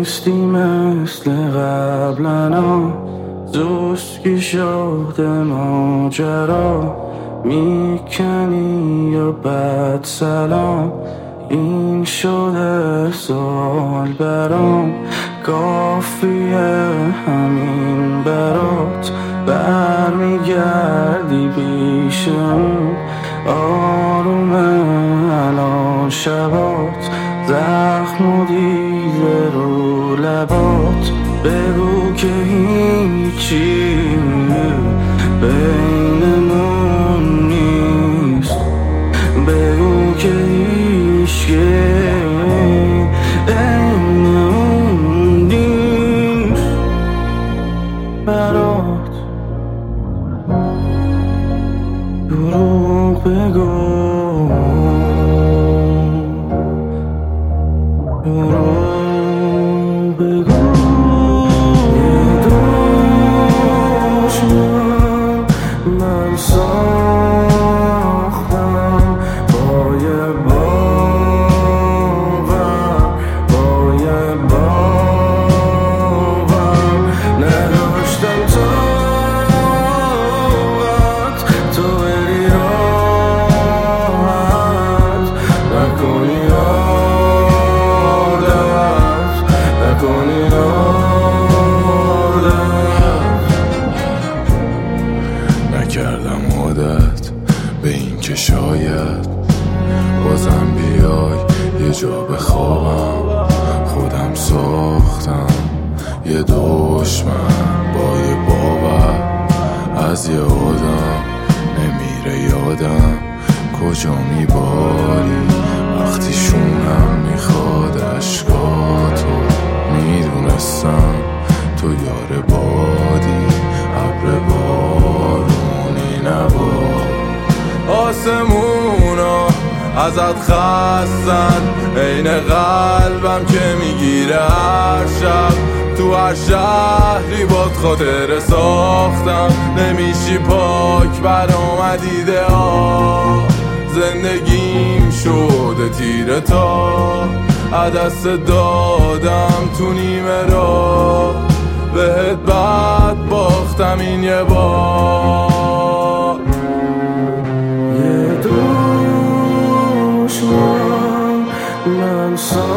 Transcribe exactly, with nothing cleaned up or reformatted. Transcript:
نیستی مثل قبلنا، زوسکی شده ماجرا، میکنی یا بد سلام. این شده سوال برام، کافیه همین برات، برمیگردی پیشم. آرومه الان شبات، زخم و دیده رو لبات. بگو که هیچی بینمون نیست، بگو که هیچی بینمون نیست. برات دروغ بگو، دروغ بگو. یه دشمن من ساختم با یه باور، با یه باور. نداشتم طاقت تو بری راحت، نکنی عادت، نکنی عادت. نکردم عادت به این که شاید بازم بیای یه جا بخوابم. خودم ساختم یه دشمن با یه باور، از یه آدم نمیره یادم کجا میباری وقتی شونم میخواد اشکاتو. میدونستم تو یار بادی، ابر بارونی نباد. آسمونا ازت خستن، عین قلبم که میگیره هر شب. تو هر شهری باد خاطره ساختم، نمیشی پاک برام دیده ها. زندگیم شده تیره تا عدست دادم تو نیمه را. بهت بد باختم این یه بار. یه دشمن من ساختم